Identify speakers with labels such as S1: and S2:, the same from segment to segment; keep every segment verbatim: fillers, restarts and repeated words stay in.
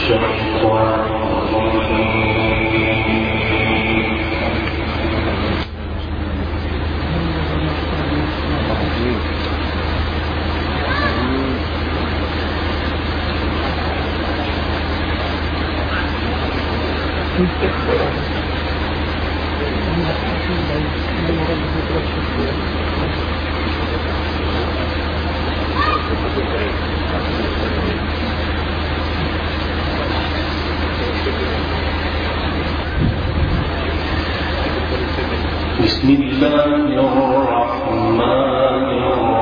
S1: بسم الله الرحمن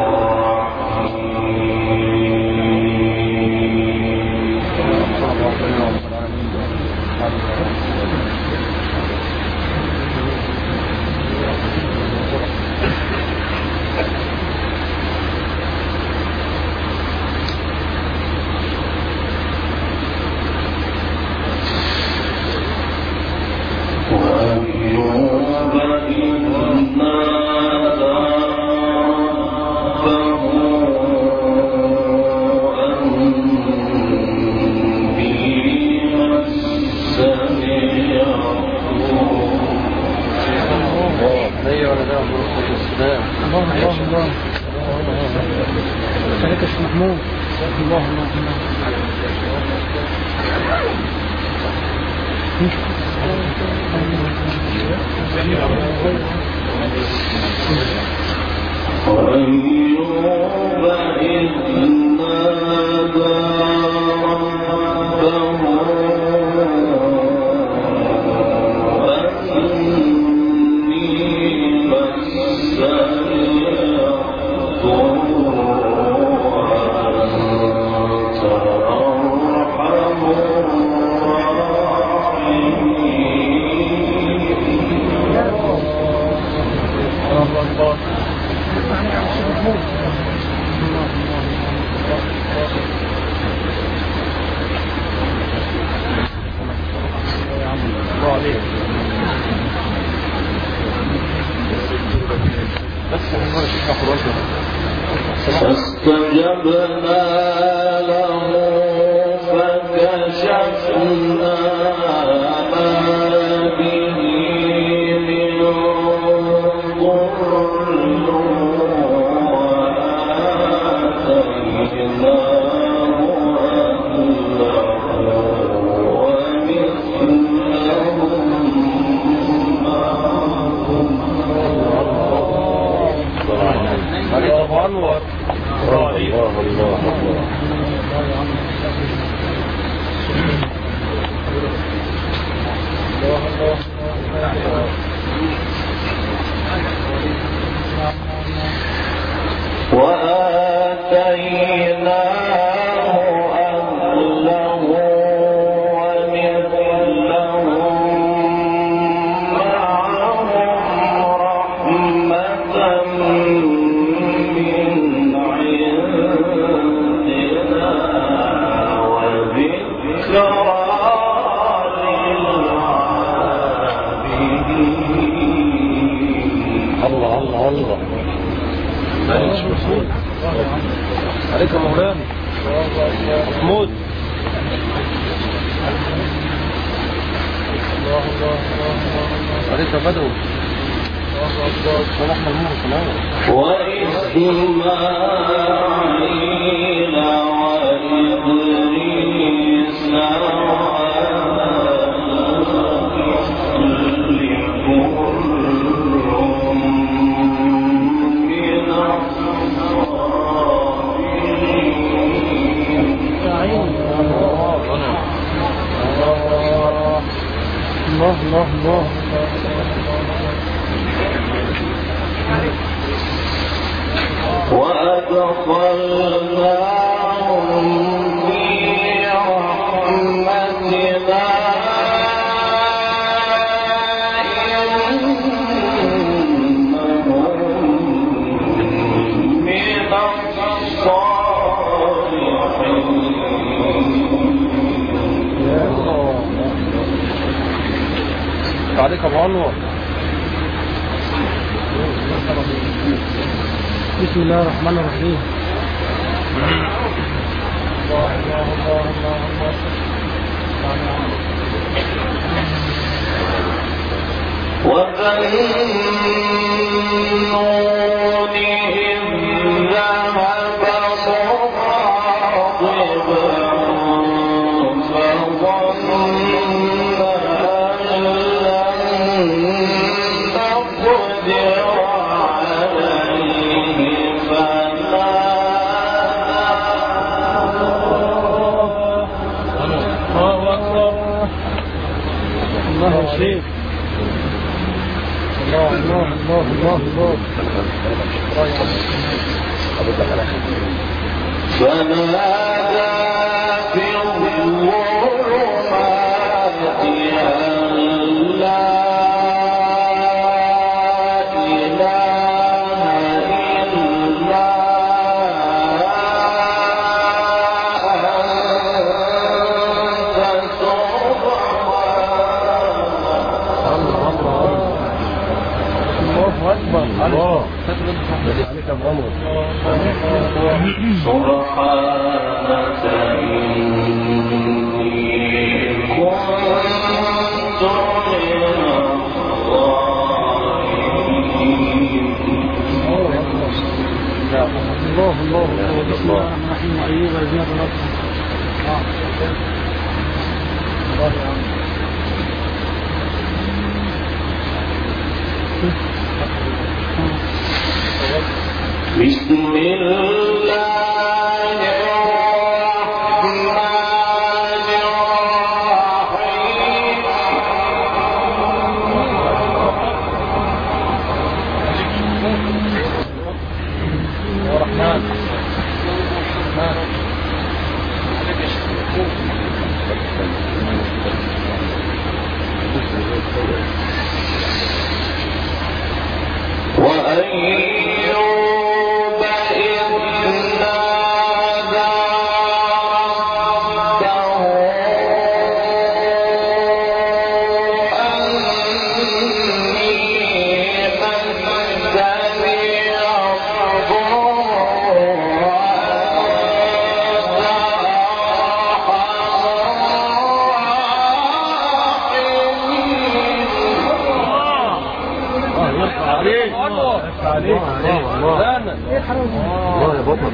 S1: فاستجبنا له فكشفنا ما به من ضر وآتيناه أهله ومثلهم معهم. الله أكبر. الله الله وآتيناه أهله ومثلهم معهم عليك يا مولانا محمود. عليك يا بدوي. صلاح ملموم سلام. وإسماعيل وإدريس الله الله الله وأدخلناهم في رحمتنا إنهم من الصالحين. عليك أبو عنور. بسم الله الرحمن الرحيم. الله الله الله الله الله فنادى في الظلمات أن لا إله إلا أنت سبحانك. الله عليك أمر سبحانك إني كنت من الظالمين. الله الله بسم الله الرحمن الرحيم. أيوب الجنة الله بسم الله الرحمن الرحيم. الرحمن وأيوب إذ نادى ربه أني مسني الضر وأنت عليك الله يا بطل.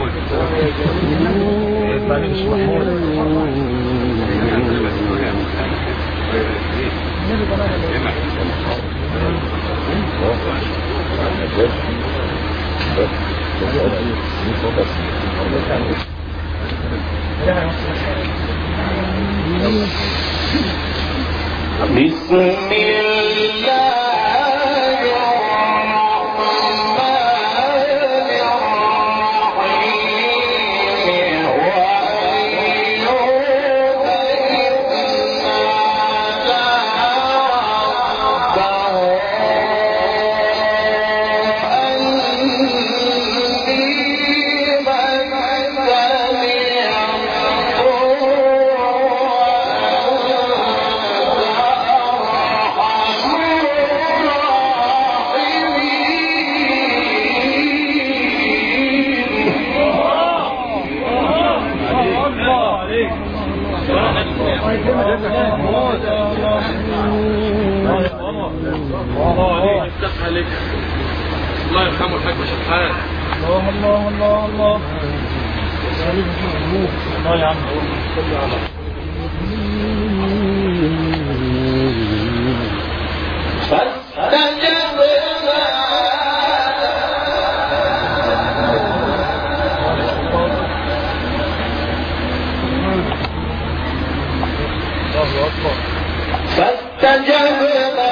S1: مش محمود بسم الله الله يرحمه الحاج شحات. الله الله الله الله الله يا عم صل على فاستجبنا الله أكبر فاستجبنا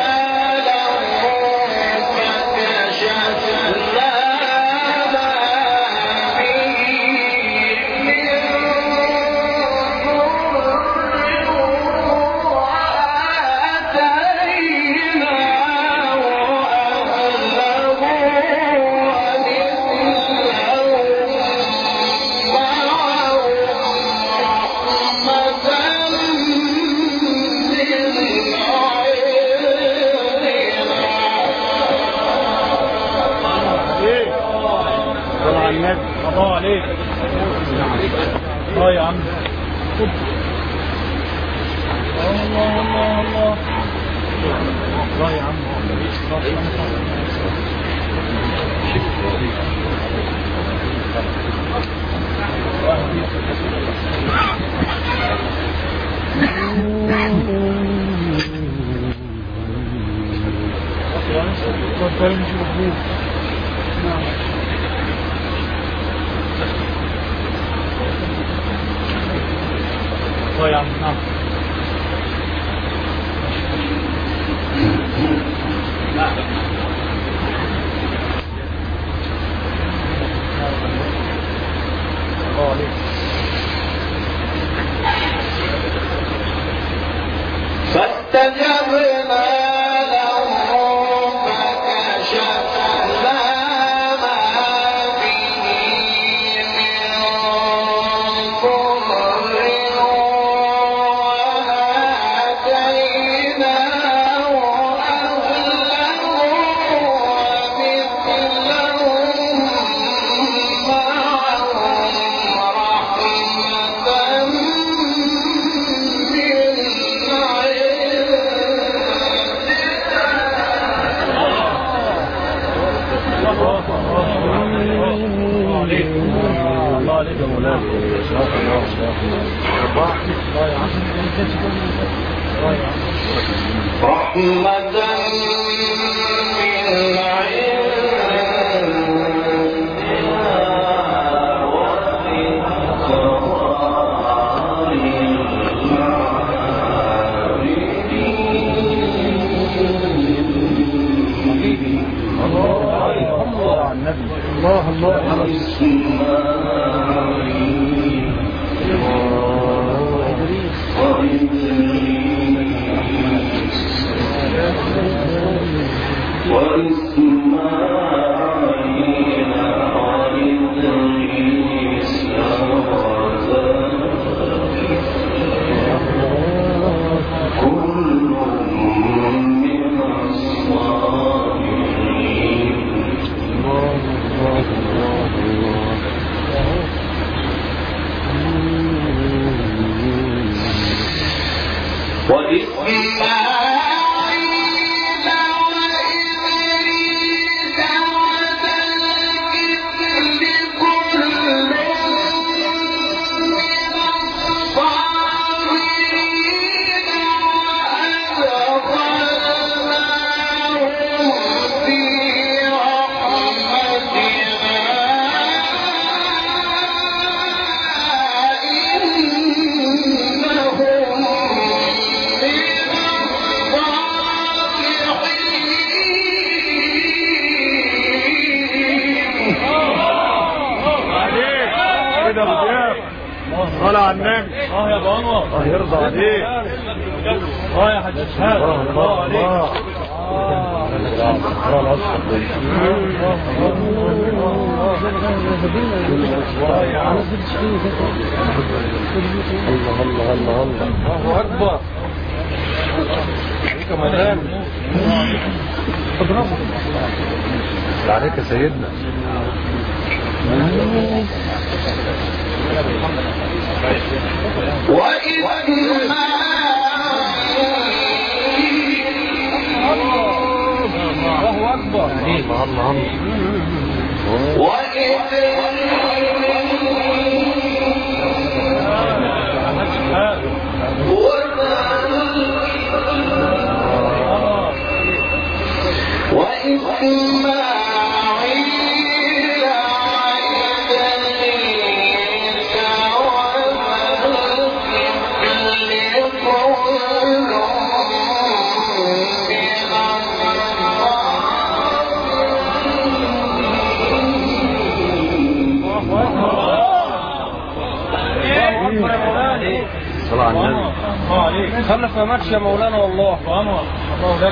S1: الله عليك. اه يا عم الله الله الله الله يا عم الله يا عم نعم
S2: فاستجبنا له فكشفنا ما به من ضر وآتيناه أهله ومثلهم معهم رحمة
S1: الله عليك يا مولانا
S2: رحمة
S1: الله الله صلى على النبي. اه يا بابا الله يرضى عليك. اه يا حاج شهاب الله عليك. اه الله الله الله الله اكبر عليك مدام اضربه عليك يا سيدنا. الله أكبر الله الله صلى على النبي. خلف ما ماتش يا مولانا والله. الله لك.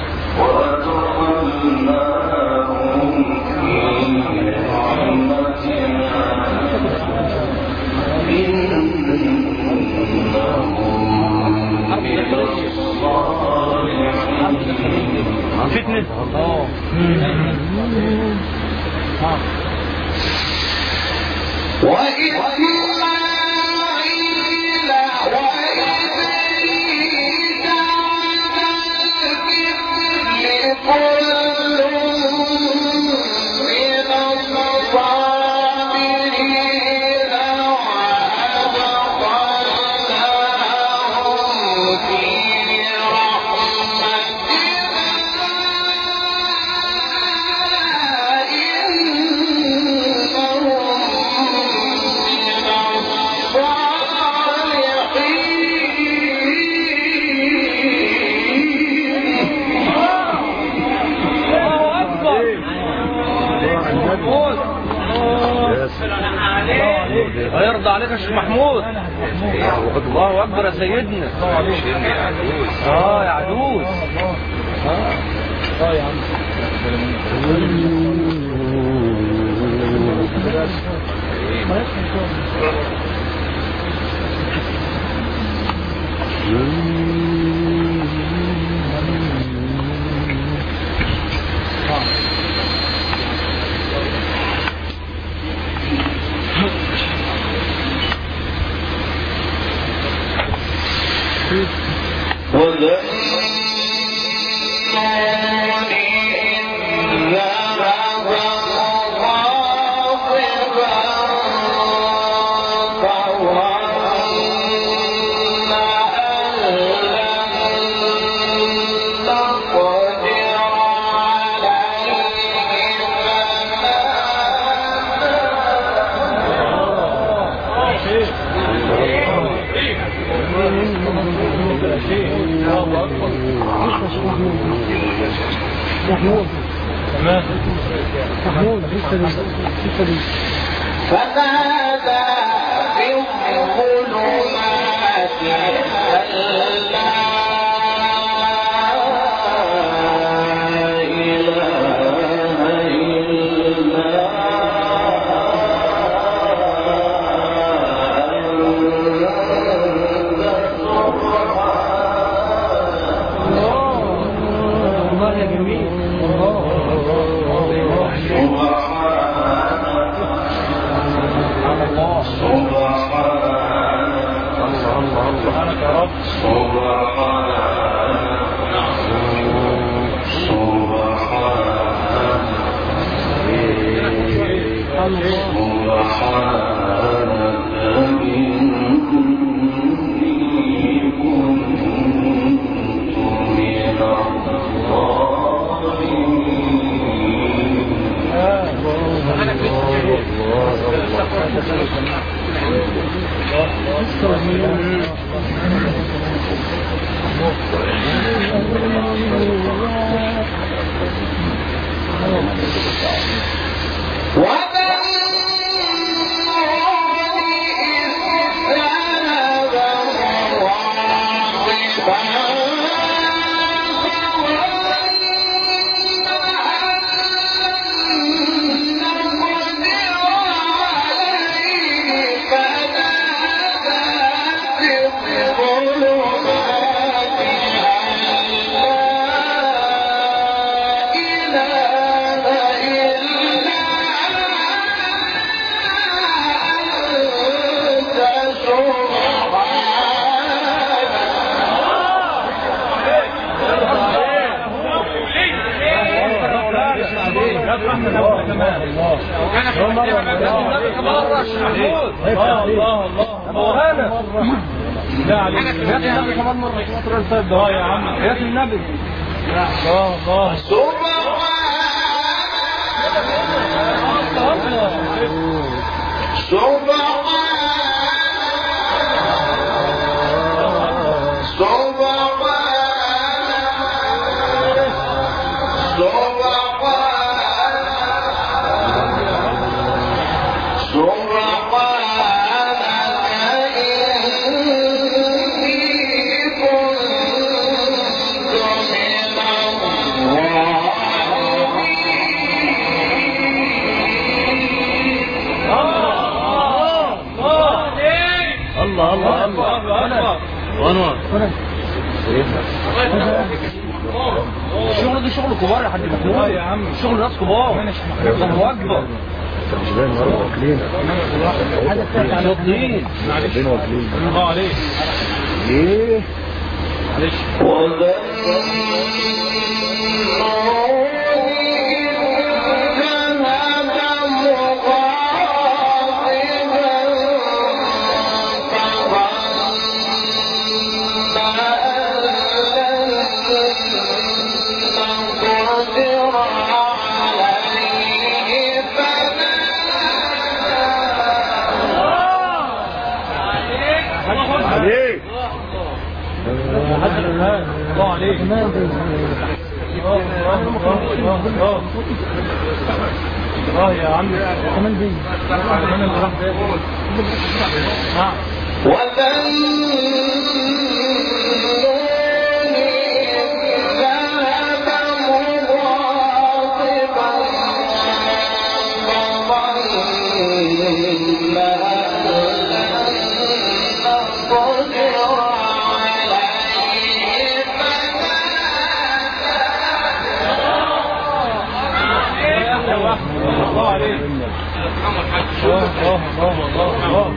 S1: فتنة.
S2: وإسماعيل وإدريس وذا الكفل
S3: عليك يا شيخ محمود. الله اكبر يا سيدنا. اه يا عدوس. اه اه يا عم.
S1: محمود تمام محمود لسه لسه
S2: فنادى في الظلمات أن لا إله إلا
S1: الله يا جميل
S2: سبحانك يا رب الله يا عم يا النبي الله الله الشغل ده شغل كبار يا حاج محمود يا عم شغل ناس كبار الله اكبر
S4: مش باين مره واكلين
S1: حاجه بتاعت على
S3: شاطرين
S4: معلش واكلين
S1: الله عليك
S4: ايه
S1: معلش الله عليك اه يا عم كمان دي كمان اللي راح ده نعم الله عليك الله الله الله الله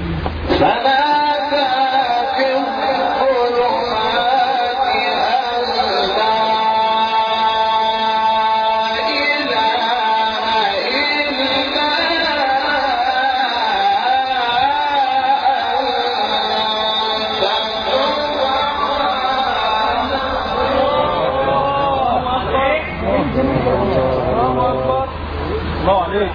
S1: الله عليك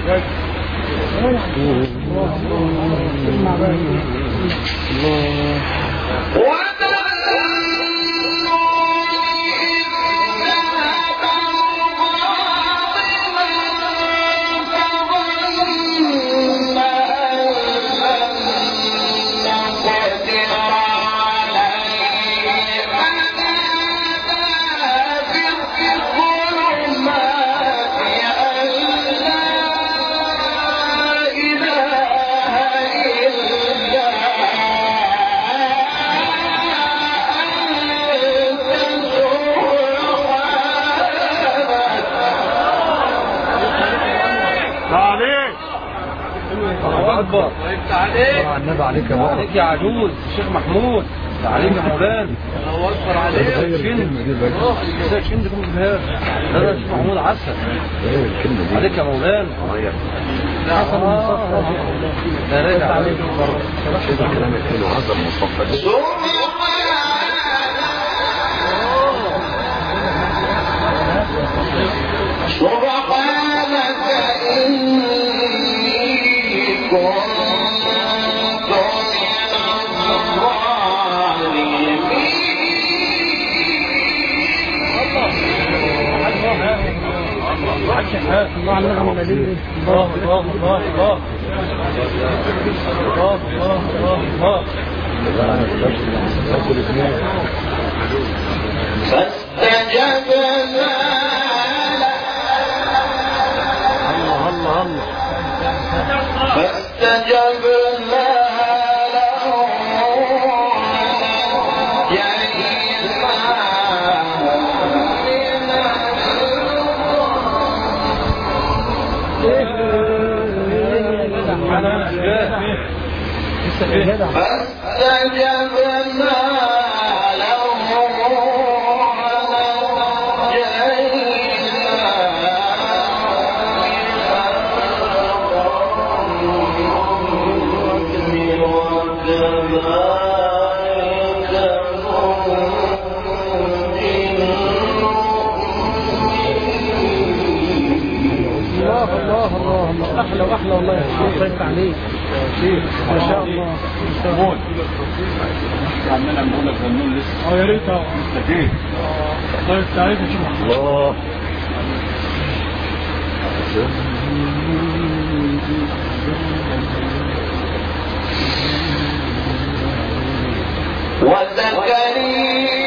S3: اكبر عليك
S4: النبي عليك يا بابا
S3: عليك يا عجوز الشيخ محمود عليك يا مولانا الله اكبر عليك شند شند كم بهذا هذا الشيخ محمود عسل عليك يا مولانا حسن المصطفى ده راجع عليك برضه
S4: كلامك حلو هذا المصطفى
S5: سبحانك إني كنت من الظالمين
S1: الله على النغمة الذي الله الله الله الله الله الله
S5: فاستجبنا
S1: الله الله الله
S5: فاستجبنا له فاستجبنا له
S1: الله الله الله احلى واحلى والله يا شيخ الله يفتح عليك ما شاء الله مستمون عمال نقول لك فنون لسه اه يا ريت اه مستفيد الله يفتح عليك يا شيخ الله
S5: وزكريا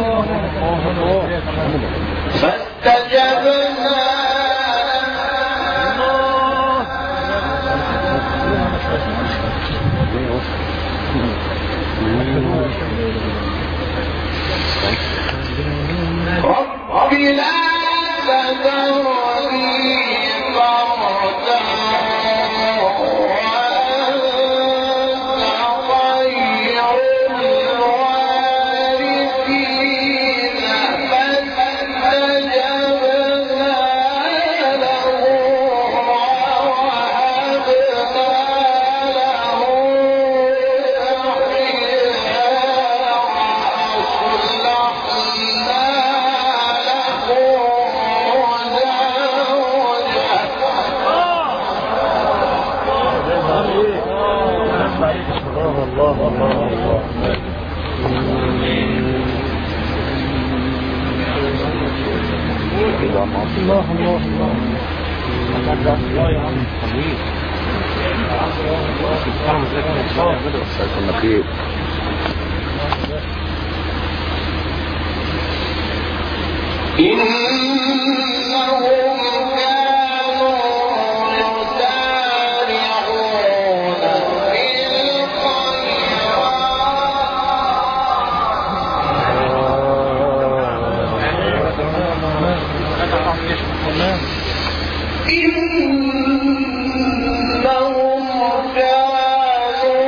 S5: فاستجبنا رب لا تذرني فردا وأنت خير الوارثين فاستجبنا له ووهبنا له
S3: الله الله الله الله الله الله يا عم حبيبي
S4: كنا خير
S5: إنهم كانوا يسارعون في الخيرات إنهم كانوا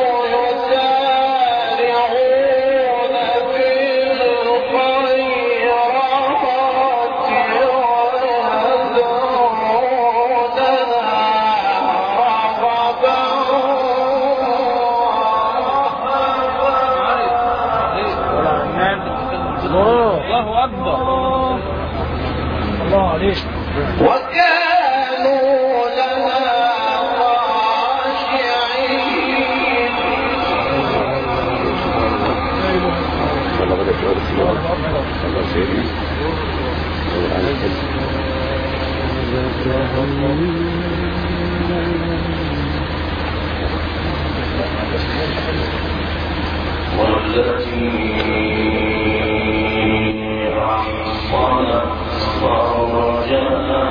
S5: يسارعون في الخيرات
S3: الله أكبر الله عليك
S5: وكانوا لنا خاشعين
S4: والله بدأت أعرف الله سيدنا والآن
S5: والتي أحصنت فرجها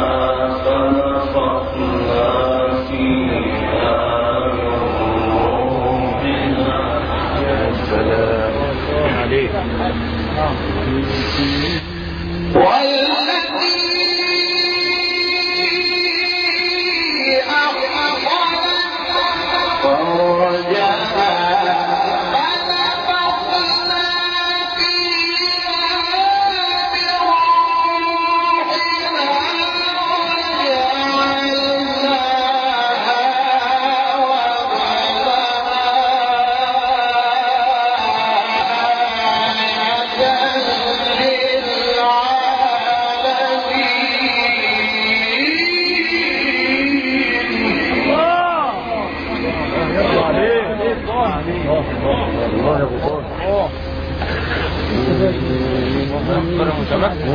S5: فنفخنا فيها من روحنا
S4: السلام عليك
S5: والتي أحصنت فرجها فنفخنا فيها من روحنا
S3: الله يا ابو طارق انا متمكن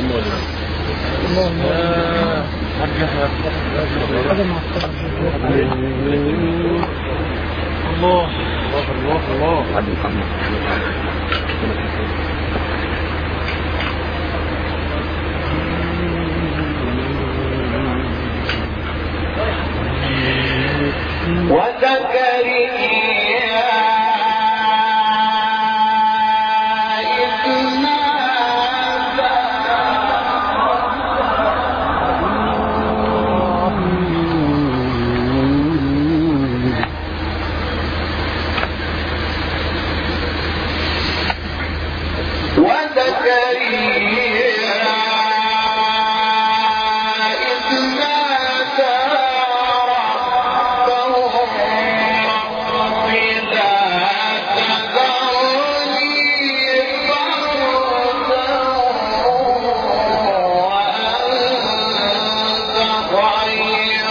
S3: الله الله الله
S4: عبد محمد
S5: وزكريا إذ نادى وزكريا إذ نادى ربه رب لا تذرني فردا وأنت خير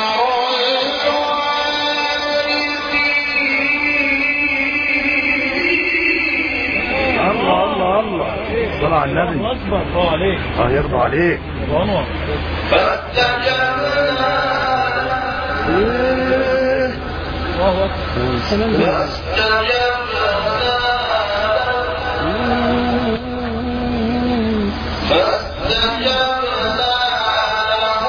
S5: الوارثين
S3: الله الله الله صل على النبي اكبر الله عليك اه يرضى عليك وانور
S5: فاستجبنا
S3: الله اكبر
S5: فاستجبنا فاستجبنا له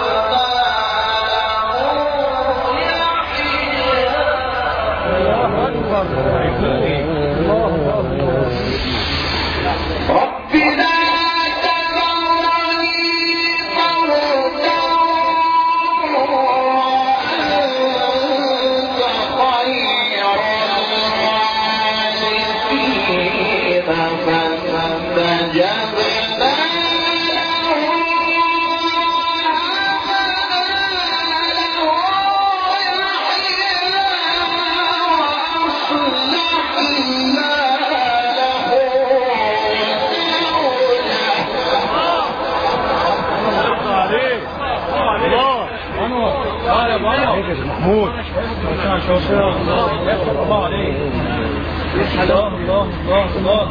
S5: ووهبنا له يحيى
S1: محمود ما شاء الله الله عليك الله الله الله الله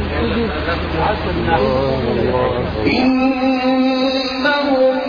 S5: إنهم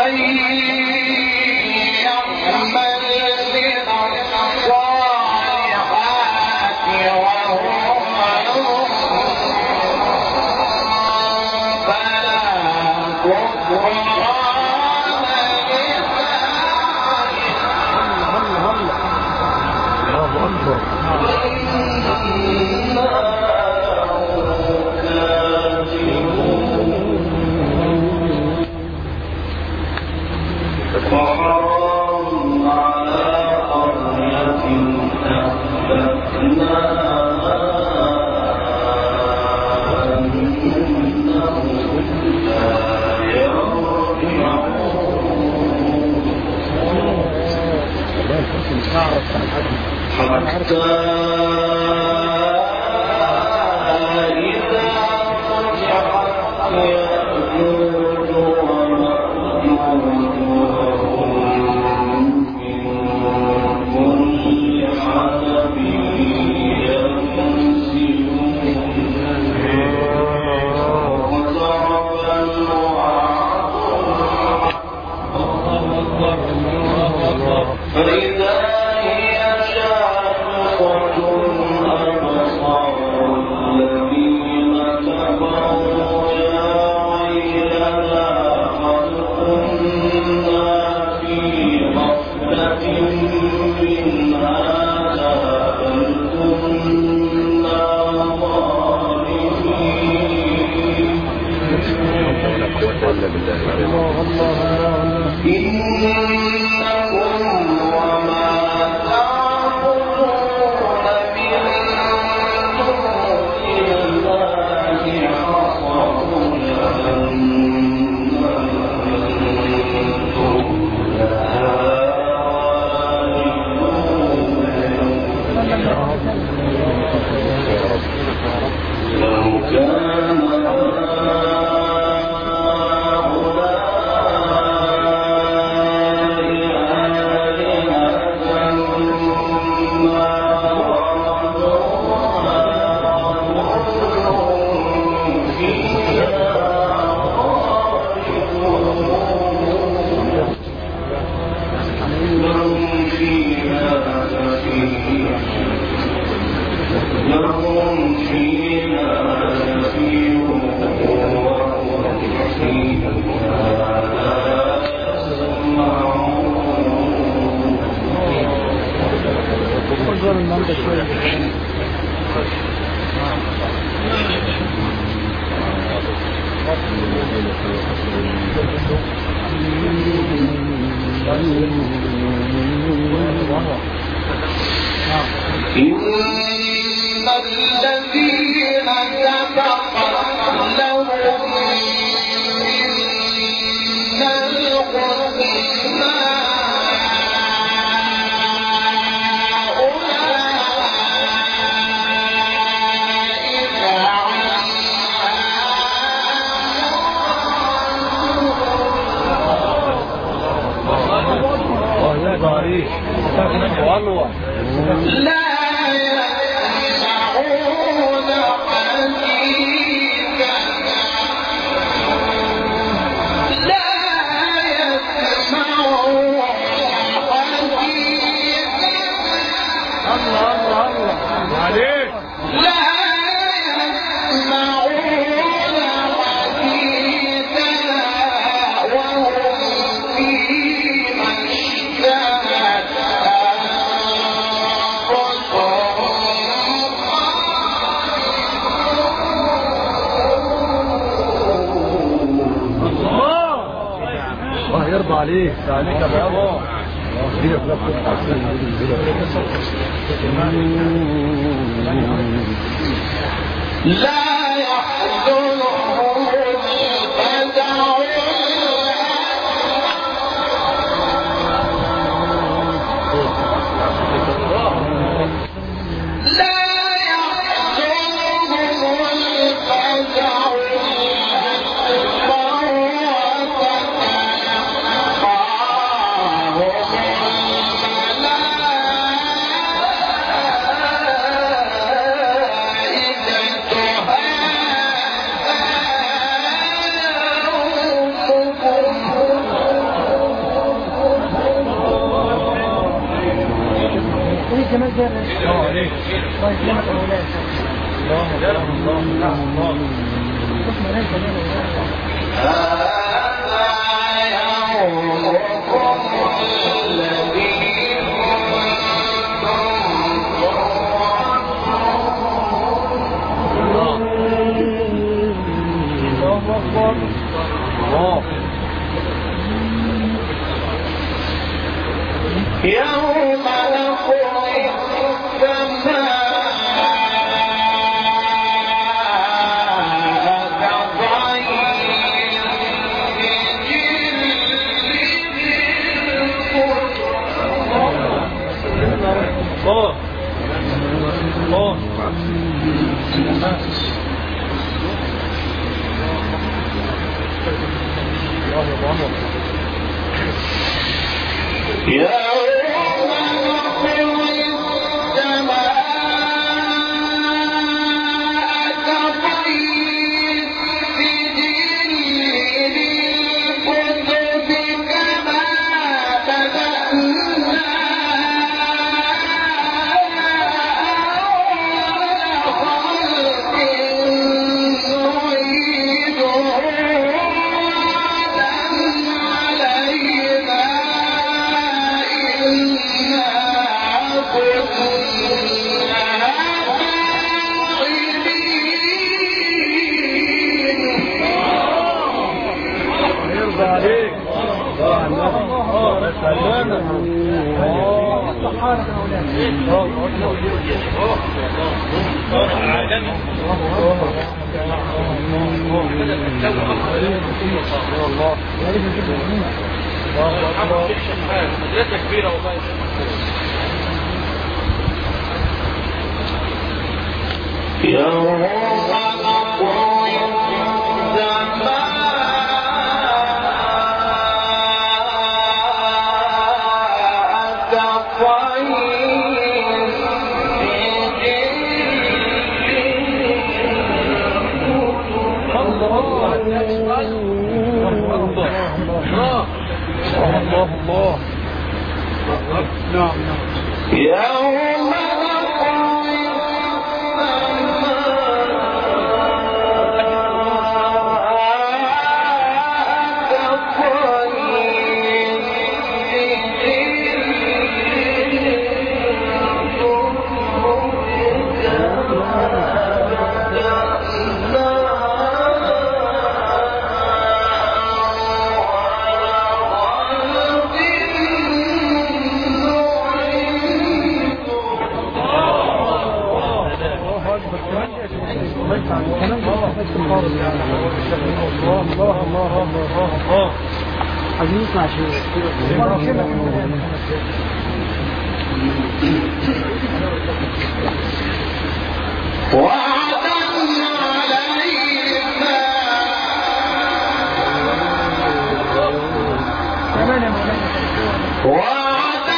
S5: الملائكة
S1: الله عليك. الله يسلمك يا مولاي. الله الله الله الله.
S5: يوم نطوي السماء كطي
S1: الله الله
S3: مدرسة كبيرة والله.
S5: يوم نطوي السماء
S1: الله نعم
S5: يوم
S1: الله الله الله عايزين نسمع شيء
S5: وعدا علينا وعدا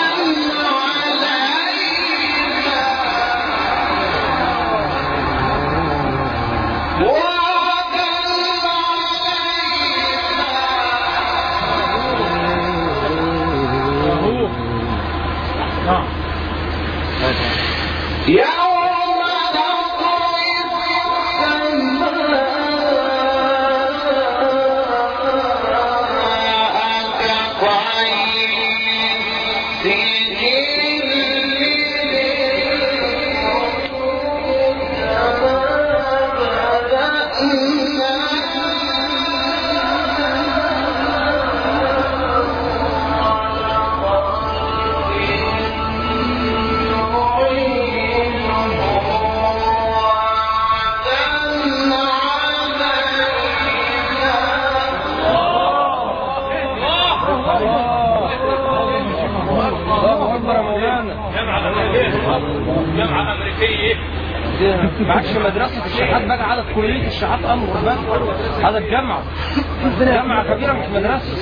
S5: يوم نطوي السماء كطي
S3: جامعة أمريكية.
S2: معكش مدرسة الشحات بقى، عدد كلية الشحات أمر بس، هذا الجامعة جامعة كبيرة مش مدرسة.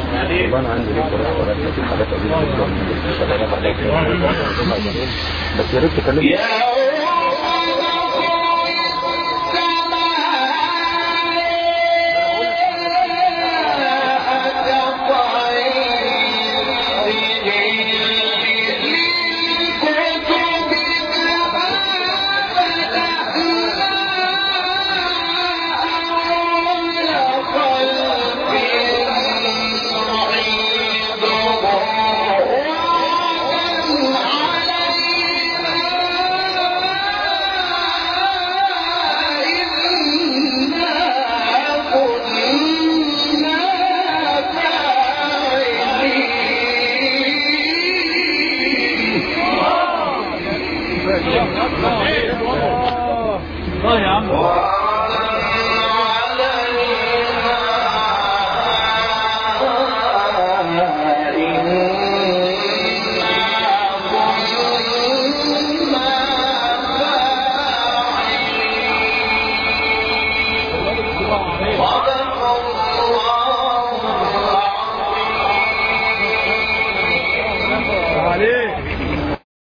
S4: والله انا عندي ليه ثلاث ولاد لكن حاجات قليله جدا من الشغالات عليك بس يا ريت تكلمني.
S1: الله يا عم